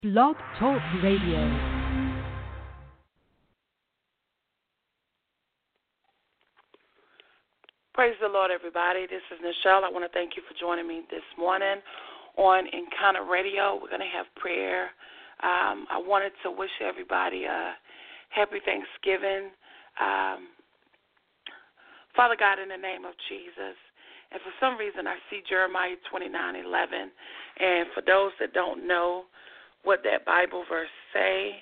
Blog Talk Radio. Praise the Lord, everybody. This is Nichelle. I want to thank you for joining me this morning on Encounter Radio. We're going to have prayer. I wanted to wish everybody a happy Thanksgiving. Father God, in the name of Jesus, and for some reason I see Jeremiah 29:11, and for those that don't know what that Bible verse say,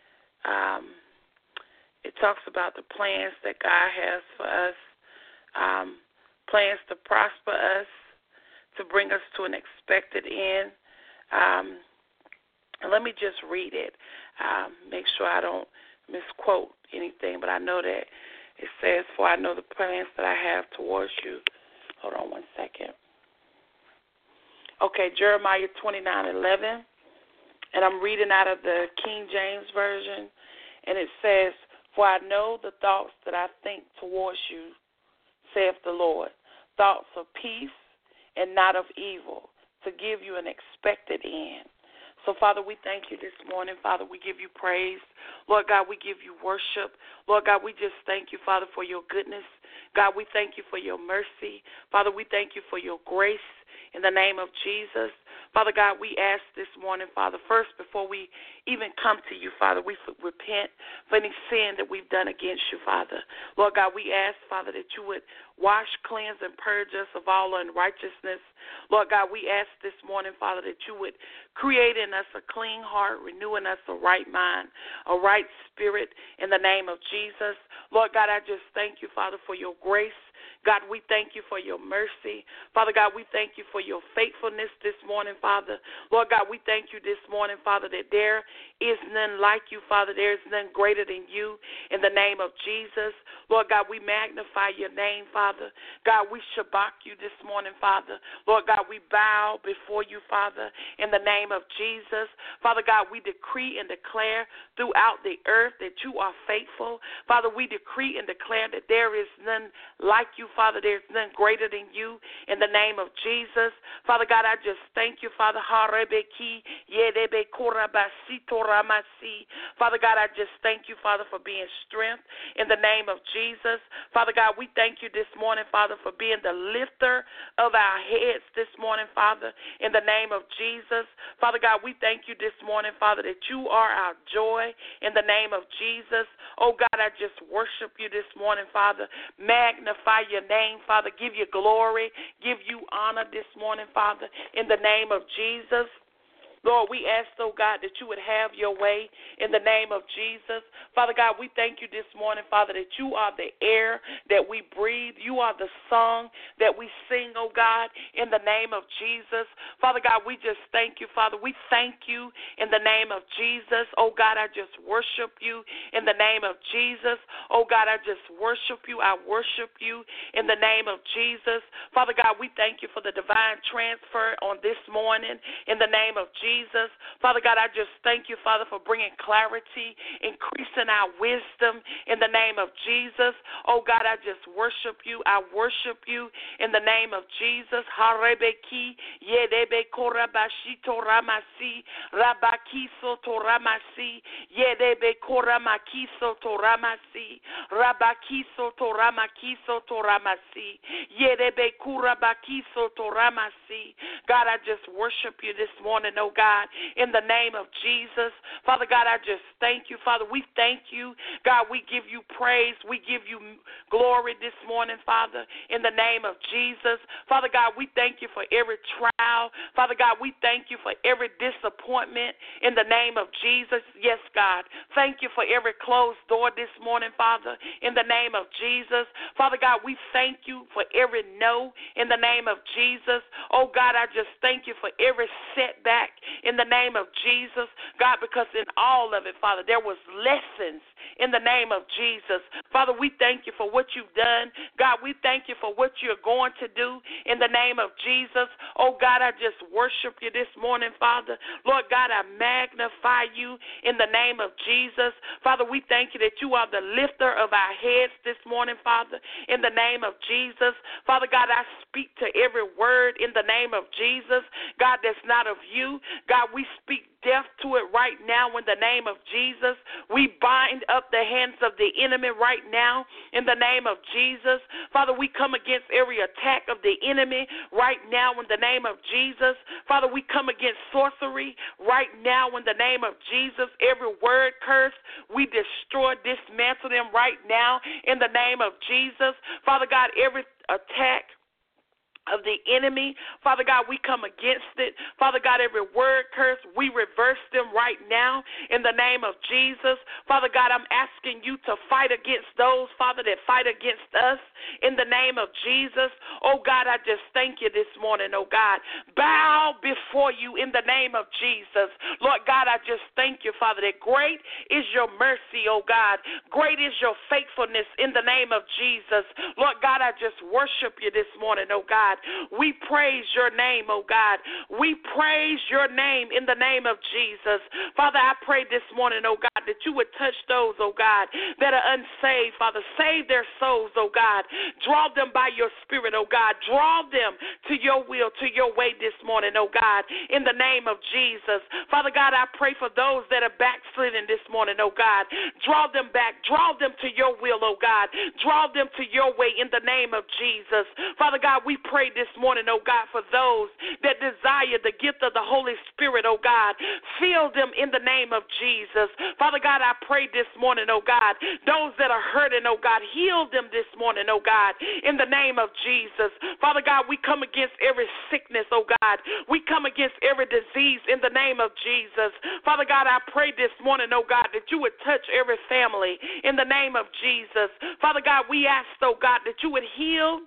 it talks about the plans that God has for us. Plans to prosper us, to bring us to an expected end. And let me just read it, make sure I don't misquote anything, but I know that it says, "For I know the plans that I have towards you." Hold on one second. Okay, Jeremiah 29:11, and I'm reading out of the King James Version, and it says, "For I know the thoughts that I think towards you, saith the Lord, thoughts of peace and not of evil, to give you an expected end." So, Father, we thank you this morning. Father, we give you praise. Lord God, we give you worship. Lord God, we just thank you, Father, for your goodness. God, we thank you for your mercy. Father, we thank you for your grace in the name of Jesus. Father God, we ask this morning, Father, first, before we even come to you, Father, we repent for any sin that we've done against you, Father. Lord God, we ask, Father, that you would wash, cleanse, and purge us of all unrighteousness. Lord God, we ask this morning, Father, that you would create in us a clean heart, renew in us a right mind, a right spirit in the name of Jesus. Lord God, I just thank you, Father, for your grace. God, we thank you for your mercy. Father God, we thank you for your faithfulness this morning, Father. Lord God, we thank you this morning, Father, that there is none like you, Father. There is none greater than you in the name of Jesus. Lord God, we magnify your name, Father. God, we shabak you this morning, Father. Lord God, we bow before you, Father, in the name of Jesus. Father God, we decree and declare throughout the earth that you are faithful. Father, we decree and declare that there is none like you, Father. There's none greater than you in the name of Jesus. Father God, I just thank you, Father. Father God, I just thank you, Father, for being strength in the name of Jesus. Father God, we thank you this morning, Father, for being the lifter of our heads this morning, Father, in the name of Jesus. Father God, we thank you this morning, Father, that you are our joy in the name of Jesus. Oh God, I just worship you this morning, Father. Magnify your name, Father. Give you glory. Give you honor this morning, Father, in the name of Jesus. Lord, we ask, oh God, that you would have your way in the name of Jesus. Father God, we thank you this morning, Father, that you are the air that we breathe. You are the song that we sing, oh God, in the name of Jesus. Father God, we just thank you, Father. We thank you in the name of Jesus. Oh God, I just worship you in the name of Jesus. Oh God, I just worship you. I worship you in the name of Jesus. Father God, we thank you for the divine transfer on this morning in the name of Jesus. Father God, I just thank you, Father, for bringing clarity, increasing our wisdom in the name of Jesus. Oh God, I just worship you. I worship you in the name of Jesus. Harebeki yedebe korabashito ramasi rabakiso toramasi yedebe koramakiso toramasi rabakiso toramakiso toramasi yedebe kurabakiso toramasi. God, I just worship you this morning, oh God, in the name of Jesus. Father God, I just thank you. Father, we thank you. God, we give you praise. We give you glory this morning, Father, in the name of Jesus. Father God, we thank you for every trial. Father God, we thank you for every disappointment in the name of Jesus. Yes, God. Thank you for every closed door this morning, Father, in the name of Jesus. Father God, we thank you for every no in the name of Jesus. Oh God, I just thank you for every setback in the name of Jesus, God, because in all of it, Father, there was lessons in the name of Jesus. Father, we thank you for what you've done. God, we thank you for what you're going to do in the name of Jesus. Oh, God, I just worship you this morning, Father. Lord God, I magnify you in the name of Jesus. Father, we thank you that you are the lifter of our heads this morning, Father, in the name of Jesus. Father God, I speak to every word in the name of Jesus, God, that's not of you. God, we speak death to it right now in the name of Jesus. We bind up the hands of the enemy right now in the name of Jesus. Father, we come against every attack of the enemy right now in the name of Jesus. Father, we come against sorcery right now in the name of Jesus. Every word curse, we destroy, dismantle them right now in the name of Jesus. Father God, every attack of the enemy, Father God, we come against it. Father God, every word curse, we reverse them right now in the name of Jesus. Father God, I'm asking you to fight against those, Father, that fight against us in the name of Jesus. Oh God, I just thank you this morning, oh God. Bow before you in the name of Jesus. Lord God, I just thank you, Father, that great is your mercy, oh God. Great is your faithfulness in the name of Jesus. Lord God, I just worship you this morning, oh God. We praise your name, oh God. We praise your name in the name of Jesus. Father, I pray this morning, oh God, that you would touch those, oh God, that are unsaved. Father, save their souls, oh God. Draw them by your spirit, oh God. Draw them to your will, to your way this morning, oh God, in the name of Jesus. Father God, I pray for those that are backsliding this morning, oh God. Draw them back. Draw them to your will, oh God. Draw them to your way in the name of Jesus. Father God, we pray this morning, oh God, for those that desire the gift of the Holy Spirit, oh God. Fill them in the name of Jesus. Father God, I pray this morning, oh God, those that are hurting, oh God, heal them this morning, oh God, in the name of Jesus. Father God, we come against every sickness, oh God. We come against every disease in the name of Jesus. Father God, I pray this morning, oh God, that you would touch every family in the name of Jesus. Father God, we ask, oh God, that you would heal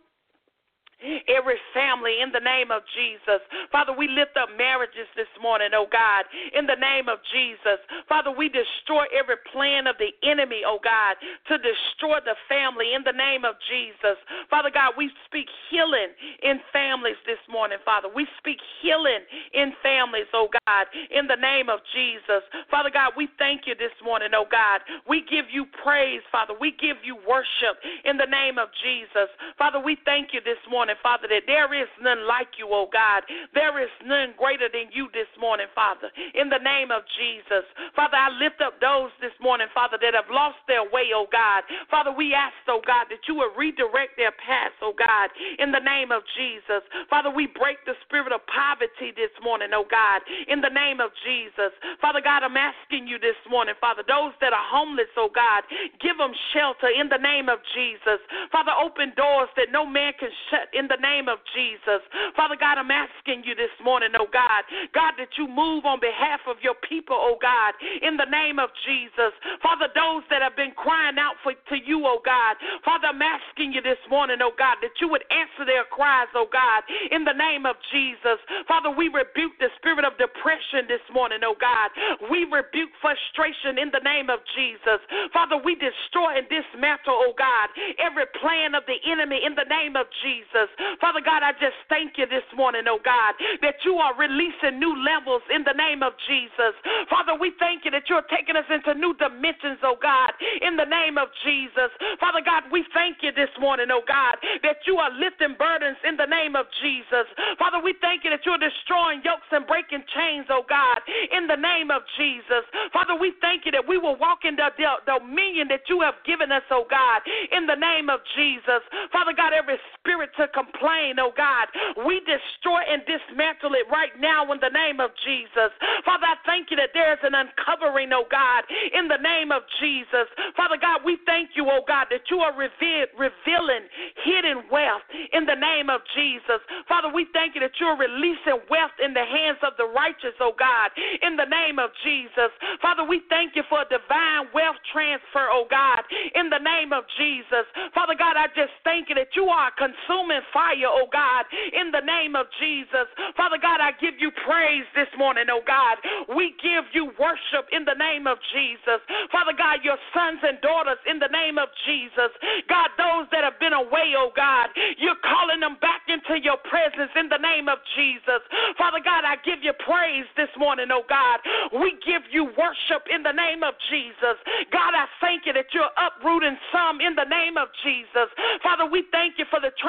every family in the name of Jesus. Father, we lift up marriages this morning, oh God, in the name of Jesus. Father, we destroy every plan of the enemy, oh God, to destroy the family in the name of Jesus. Father God, we speak healing in families this morning, Father. We speak healing in families, oh God, in the name of Jesus. Father God, we thank you this morning, oh God. We give you praise, Father. We give you worship in the name of Jesus. Father, we thank you this morning, Father, that there is none like you, oh God. There is none greater than you this morning, Father, in the name of Jesus. Father, I lift up those this morning, Father, that have lost their way, oh God. Father, we ask, oh God, that you would redirect their paths, oh God, in the name of Jesus. Father, we break the spirit of poverty this morning, oh God, in the name of Jesus. Father God, I'm asking you this morning, Father, those that are homeless, oh God, give them shelter in the name of Jesus. Father, open doors that no man can shut in the name of Jesus. Father God, I'm asking you this morning, oh God, God, that you move on behalf of your people, oh God, in the name of Jesus. Father, those that have been crying out to you, oh God, Father, I'm asking you this morning, oh God, that you would answer their cries, oh God, in the name of Jesus. Father, we rebuke the spirit of depression this morning, oh God. We rebuke frustration in the name of Jesus. Father, we destroy and dismantle, oh God, every plan of the enemy in the name of Jesus. Father God, I just thank you this morning, oh God, that you are releasing new levels in the name of Jesus. Father, we thank you that you're taking us into new dimensions, oh God, in the name of Jesus. Father God, we thank you this morning, oh God, that you are lifting burdens in the name of Jesus. Father, we thank you that you're destroying yokes and breaking chains, oh God, in the name of Jesus. Father, we thank you that we will walk in the dominion that you have given us, oh God, in the name of Jesus. Father God, every spirit to complain, oh God, we destroy and dismantle it right now in the name of Jesus. Father, I thank you that there is an uncovering, oh God, in the name of Jesus. Father God, we thank you, oh God, that you are revealing hidden wealth in the name of Jesus. Father, we thank you that you're releasing wealth in the hands of the righteous, oh God, in the name of Jesus. Father, we thank you for a divine wealth transfer, oh God, in the name of Jesus. Father God, I just thank you that you are consuming fire, oh God, in the name of Jesus. Father God, I give you praise this morning, oh God. We give you worship in the name of Jesus. Father God, your sons and daughters in the name of Jesus. God, those that have been away, oh God, you're calling them back into your presence in the name of Jesus. Father God, I give you praise this morning, oh God. We give you worship in the name of Jesus. God, I thank you that you're uprooting some in the name of Jesus. Father, we thank you for the transition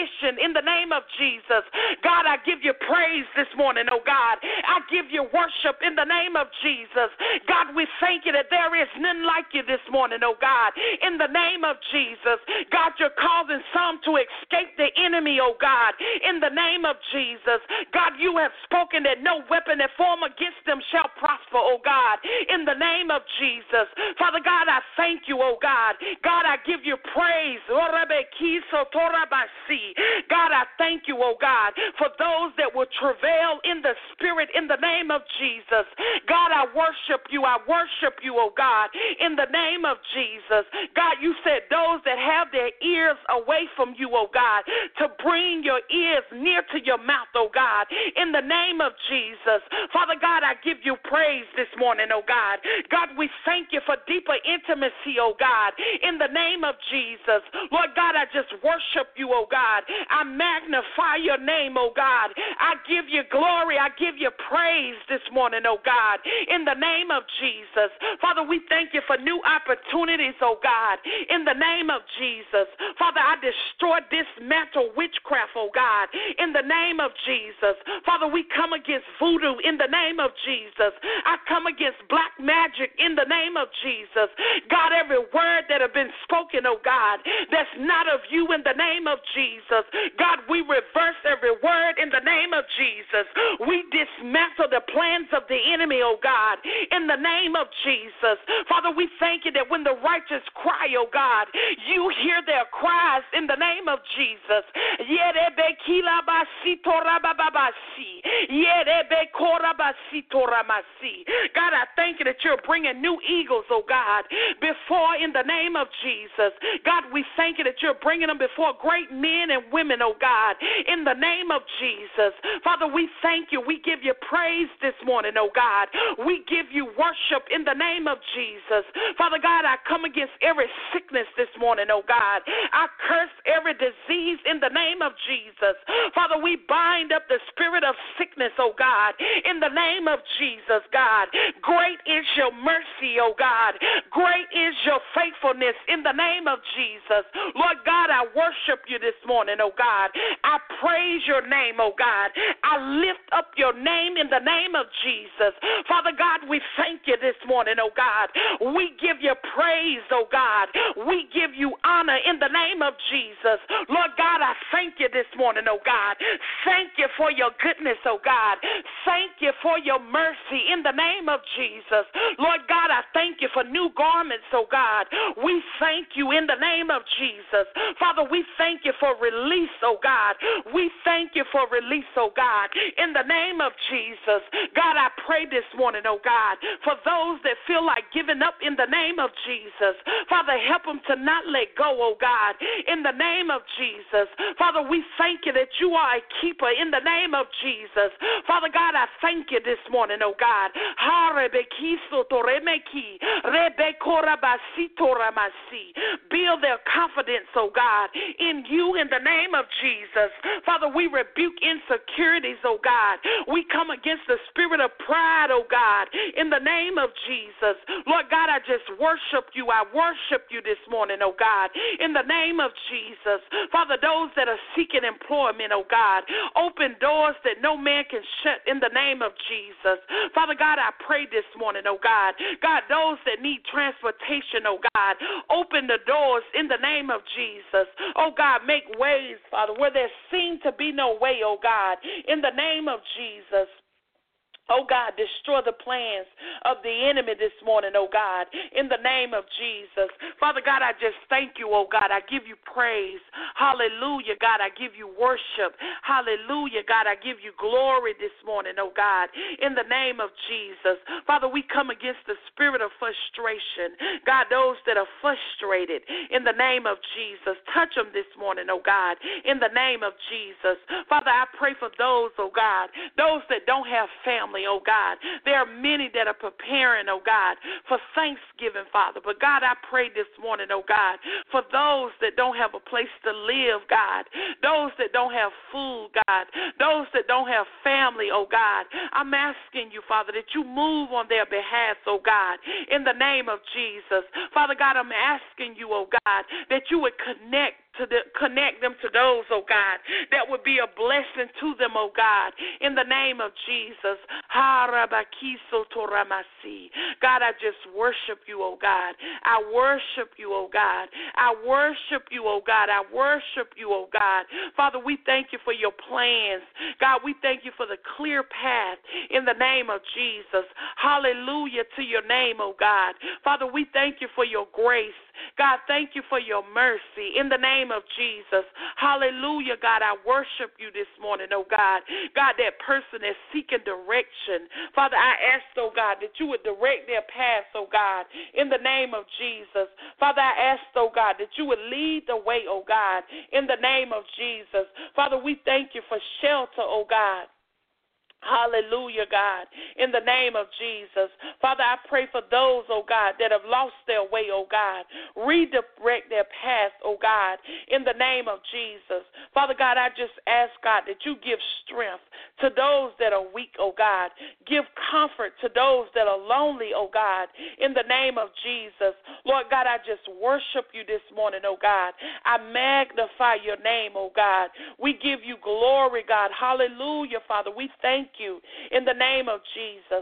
opposition in the name of Jesus. God, I give you praise this morning, oh God. I give you worship in the name of Jesus. God, we thank you that there is none like you this morning, oh God. In the name of Jesus, God, you're causing some to escape the enemy, oh God. In the name of Jesus, God, you have spoken that no weapon that form against them shall prosper, oh God. In the name of Jesus, Father God, I thank you, oh God. God, I give you praise. God, I thank you, oh God, for those that will travail in the spirit in the name of Jesus. God, I worship you, oh God, in the name of Jesus. God, you said those that have their ears away from you, oh God, to bring your ears near to your mouth, oh God, in the name of Jesus. Father God, I give you praise this morning, oh God. God, we thank you for deeper intimacy, oh God, in the name of Jesus. Lord God, I just worship you, oh God. I magnify your name, oh God. I give you glory. I give you praise this morning, oh God, in the name of Jesus. Father, we thank you for new opportunities, oh God, in the name of Jesus. Father, I destroy, dismantle witchcraft, oh God, in the name of Jesus. Father, we come against voodoo in the name of Jesus. I come against black magic in the name of Jesus. God, every word that have been spoken, oh God, that's not of you in the name of Jesus. God, we reverse every word in the name of Jesus. We dismantle the plans of the enemy, oh God, in the name of Jesus. Father, we thank you that when the righteous cry, oh God, you hear their cries in the name of Jesus. God, I thank you that you're bringing new eagles, oh God, before in the name of Jesus. God, we thank you that you're bringing them before great men and women, oh God, in the name of Jesus. Father, we thank you. We give you praise this morning, oh God. We give you worship in the name of Jesus. Father God, I come against every sickness this morning, oh God. I curse every disease in the name of Jesus. Father, we bind up the spirit of sickness, oh God, in the name of Jesus, God. Great is your mercy, oh God. Great is your faithfulness in the name of Jesus. Lord God, I worship you this morning, oh God. I praise your name, oh God. I lift up your name in the name of Jesus. Father God, we thank you this morning, oh God. We give you praise, oh God. We give you honor in the name of Jesus. Lord God, I thank you this morning, oh God. Thank you for your goodness, oh God. Thank you for your mercy in the name of Jesus. Lord God, I thank you for new garments, oh God. We thank you in the name of Jesus. Father, we thank you for release, oh God. We thank you for release, oh God, in the name of Jesus. God, I pray this morning, oh God, for those that feel like giving up in the name of Jesus. Father, help them to not let go, oh God, in the name of Jesus. Father, we thank you that you are a keeper in the name of Jesus. Father God, I thank you this morning, oh God. Build their confidence, oh God, in you in the name of Jesus. Father, we rebuke insecurities, oh God. We come against the spirit of pride, oh God, in the name of Jesus. Lord God, I just worship you. I worship you this morning, oh God, in the name of Jesus. Father, those that are seeking employment, oh God, open doors that no man can shut in the name of Jesus. Father God, I pray this morning, oh God. God, those that need transportation, oh God, open the doors in the name of Jesus. Oh God, make ways, Father, where there seem to be no way, oh God, in the name of Jesus. Oh, God, destroy the plans of the enemy this morning, oh, God, in the name of Jesus. Father God, I just thank you, oh, God. I give you praise. Hallelujah, God. I give you worship. Hallelujah, God. I give you glory this morning, oh, God, in the name of Jesus. Father, we come against the spirit of frustration. God, those that are frustrated, in the name of Jesus, touch them this morning, oh, God, in the name of Jesus. Father, I pray for those, oh, God, those that don't have family, oh God. There are many that are preparing, oh God, for Thanksgiving, Father. But God, I pray this morning, oh God, for those that don't have a place to live, God, those that don't have food, God, those that don't have family, oh God. I'm asking you, Father, that you move on their behalf, oh God, in the name of Jesus. Father God, I'm asking you, oh God, that you would connect connect them to those, oh God, that would be a blessing to them, oh God, in the name of Jesus. God, I just worship you, oh God. I worship you, oh God. I worship you, oh God. I worship you, oh God. Father, we thank you for your plans. God, we thank you for the clear path in the name of Jesus. Hallelujah to your name, oh God. Father, we thank you for your grace. God, thank you for your mercy in the name of Jesus. Hallelujah, God, I worship you this morning, oh God. God, that person is seeking direction. Father, I ask, oh God, that you would direct their paths, oh God, in the name of Jesus. Father, I ask, oh God, that you would lead the way, oh God, in the name of Jesus. Father, we thank you for shelter, oh God. Hallelujah, God, in the name of Jesus. Father, I pray for those, oh God, that have lost their way, oh God. Redirect their path, oh God, in the name of Jesus. Father God, I just ask, God, that you give strength to those that are weak, oh God. Give comfort to those that are lonely, oh God, in the name of Jesus. Lord God, I just worship you this morning, oh God. I magnify your name, oh God. We give you glory, God. Hallelujah, Father. We thank you in the name of Jesus.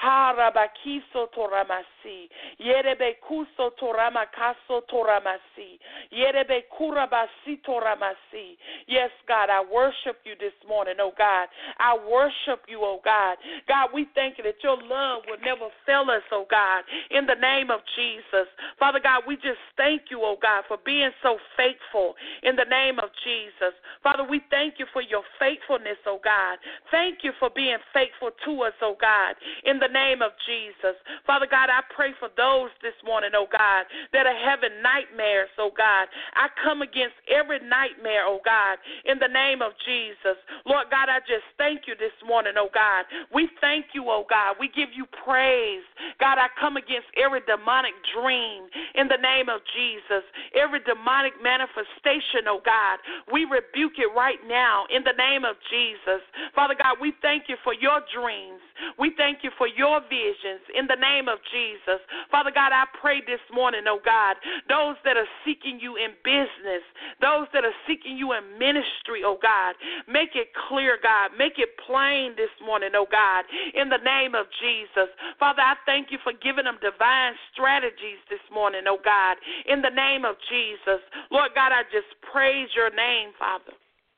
Harabakiso toramasi. Yerebe kuso toramakaso toramasi. Yerebe kurabasi toramasi. Yes, God, I worship you this morning, oh God. I worship you, oh God. God, we thank you that your love will never fail us, oh God, in the name of Jesus. Father God, we just thank you, oh God, for being so faithful in the name of Jesus. Father, we thank you for your faithfulness, oh God. Thank you for being faithful to us, oh God, in the name of Jesus. Father God, I pray for those this morning, oh God, that are having nightmares, oh God. I come against every nightmare, oh God, in the name of Jesus. Lord God, I just thank you this morning, oh God. We thank you, oh God. We give you praise. God, I come against every demonic dream in the name of Jesus. Every demonic manifestation, oh God. We rebuke it right now in the name of Jesus. Father God, we thank you for your dreams. We thank you for your visions in the name of Jesus. Father God, I pray this morning, oh God, those that are seeking you in business, those that are seeking you in ministry, oh God, make it clear, God. Make it plain this morning, oh God, in the name of Jesus. Father, I thank you for giving them divine strategies this morning, oh God, in the name of Jesus. Lord God, I just praise your name, Father.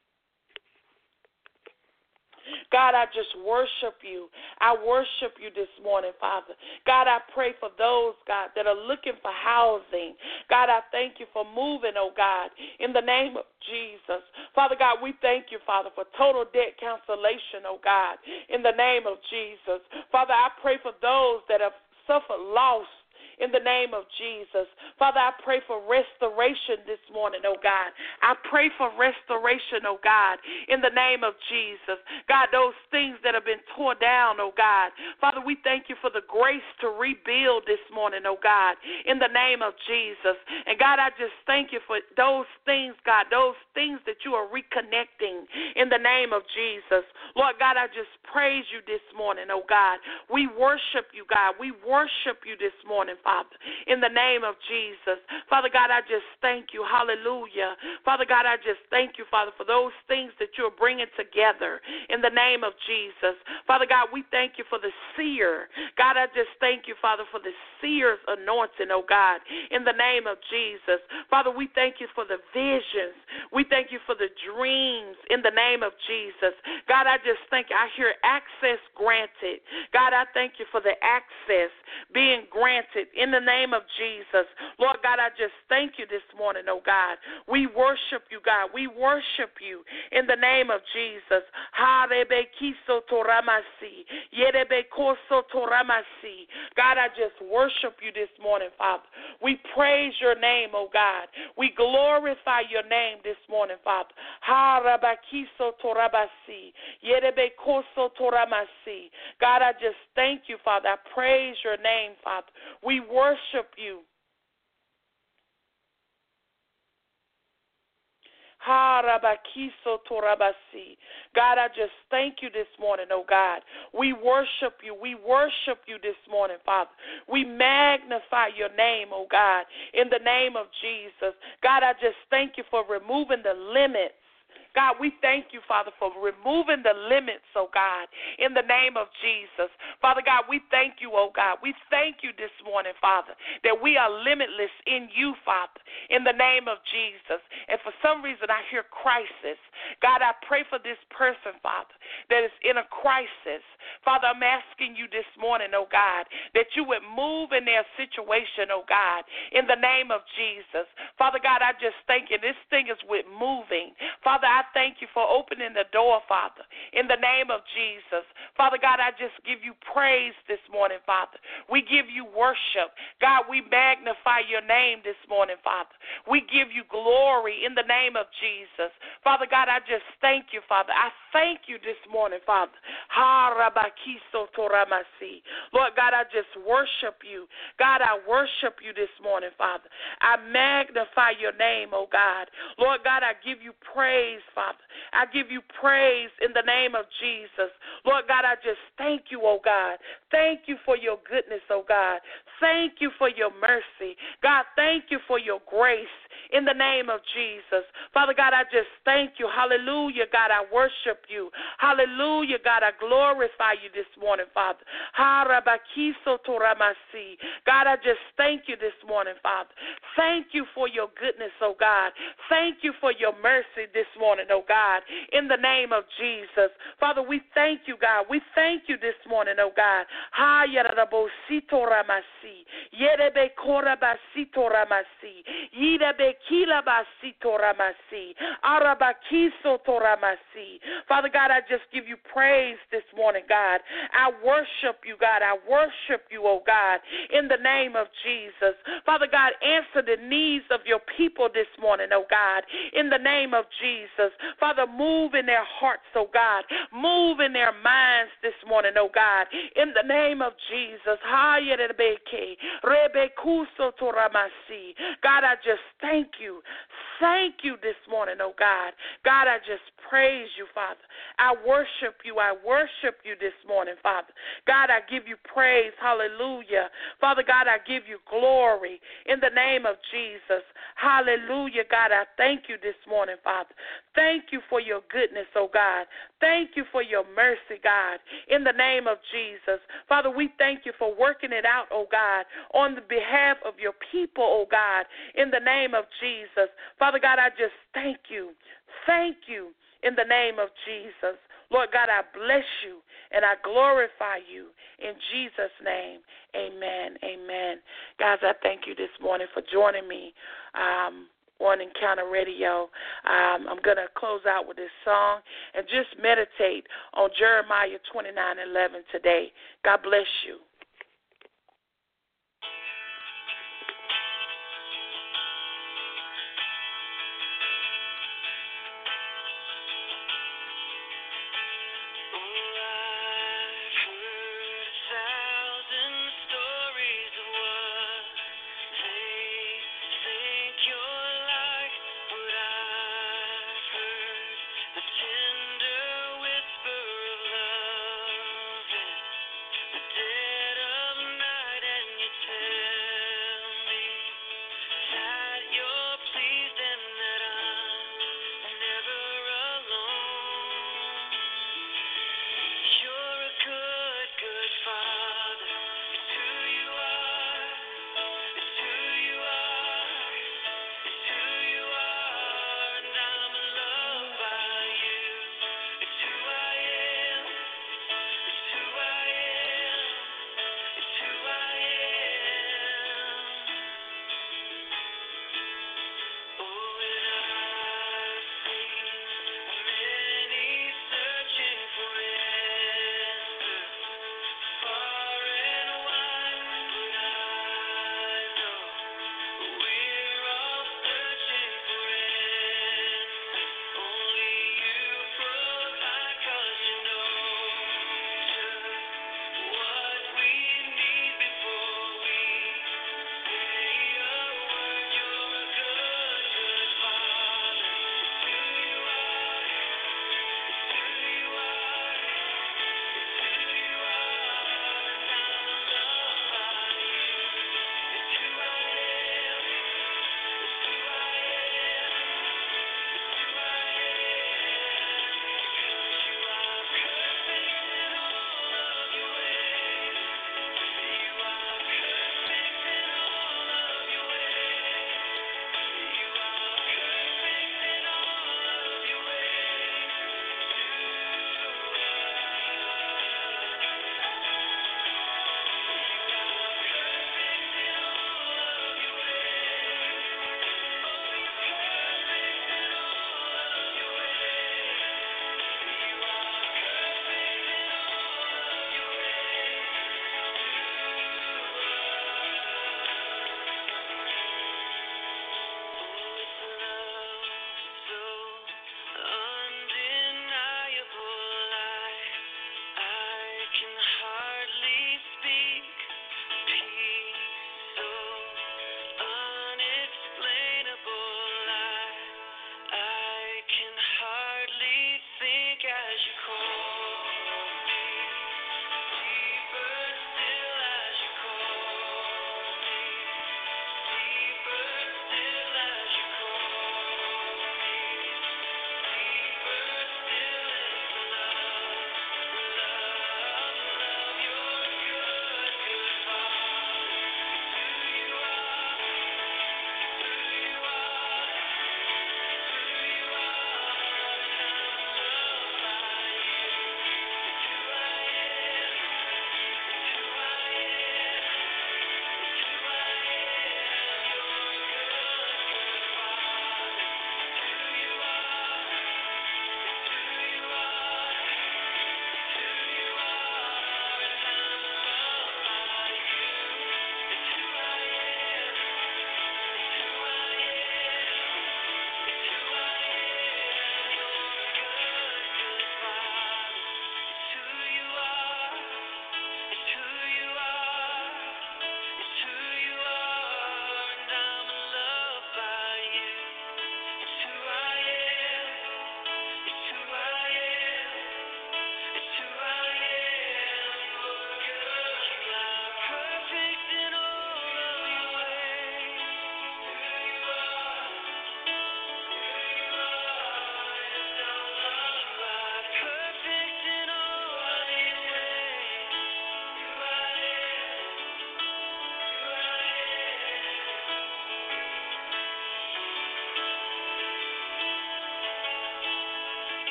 God, I just worship you. I worship you this morning, Father. God, I pray for those, God, that are looking for housing. God, I thank you for moving, oh God, in the name of Jesus. Father God, we thank you, Father, for total debt cancellation, oh God, in the name of Jesus. Father, I pray for those that have suffered loss in the name of Jesus. Father, I pray for restoration this morning, oh God. I pray for restoration, oh God, in the name of Jesus. God, those things that have been torn down, oh God. Father, we thank you for the grace to rebuild this morning, oh God, in the name of Jesus. And God, I just thank you for those things, God, those things that you are reconnecting in the name of Jesus. Lord God, I just praise you this morning, oh God. We worship you, God. We worship you this morning, Father, in the name of Jesus. Father God, I just thank you. Hallelujah. Father God, I just thank you, Father, for those things that you're bringing together in the name of Jesus. Father God, we thank you for the seer. God, I just thank you, Father, for the seer's anointing, oh God, in the name of Jesus. Father, we thank you for the visions. We thank you for the dreams in the name of Jesus. God, I just thank you. I hear access granted. God, I thank you for the access being granted in the name of Jesus. Lord God, I just thank you this morning, oh God. We worship you, God. We worship you in the name of Jesus. God, I just worship you this morning, Father. We praise your name, oh God. We glorify your name this morning, Father. God, I just thank you, Father. I praise your name, Father. We worship you. God, I just thank you this morning, oh God. We worship you. We worship you this morning, Father. We magnify your name, oh God, in the name of Jesus. God, I just thank you for removing the limits. God, we thank you, Father, for removing the limits, oh God, in the name of Jesus. Father God, we thank you, oh God. We thank you this morning, Father, that we are limitless in you, Father, in the name of Jesus. And for some reason I hear crisis. God, I pray for this person, Father, that is in a crisis. Father, I'm asking you this morning, oh God, that you would move in their situation, oh God, in the name of Jesus. Father God, I just thank you. This thing is with moving. Father, I thank you for opening the door, Father, in the name of Jesus. Father God, I just give you praise this morning, Father. We give you worship. God, we magnify your name this morning, Father. We give you glory in the name of Jesus. Father God, I just thank you, Father. I thank you this morning, Father. Lord God, I just worship you. God, I worship you this morning, Father. I magnify your name, oh God. Lord God, I give you praise, Father. I give you praise in the name of Jesus. Lord God, I just thank you, oh God. Thank you for your goodness, oh God. Thank you for your mercy. God, thank you for your grace in the name of Jesus. Father God, I just thank you. Hallelujah, God, I worship you. Hallelujah, God, I glorify you this morning, Father. God, I just thank you this morning, Father. Thank you for your goodness, oh God. Thank you for your mercy this morning, oh God, in the name of Jesus. Father, we thank you, God. We thank you this morning, oh God. Father God, I just give you praise this morning, God. I worship you, God. I worship you, oh God, in the name of Jesus. Father God, answer the needs of your people this morning, oh God, in the name of Jesus. Father, move in their hearts, oh God. Move in their minds this morning, oh God, in the name of Jesus. God, I just thank you. Thank you this morning, oh God. God, I just praise you, Father. I worship you. I worship you this morning, Father. God, I give you praise. Hallelujah. Father God, I give you glory in the name of Jesus. Hallelujah. God, I thank you this morning, Father. Thank you for your goodness, oh God. Thank you for your mercy, God, in the name of Jesus. Father, we thank you for working it out, oh God, on the behalf of your people, oh God, in the name of Jesus. Father God, I just thank you. Thank you in the name of Jesus. Lord God, I bless you and I glorify you in Jesus' name. Amen. Amen. Guys, I thank you this morning for joining me on Encounter Radio. I'm going to close out with this song and just meditate on Jeremiah 29:11 today. God bless you.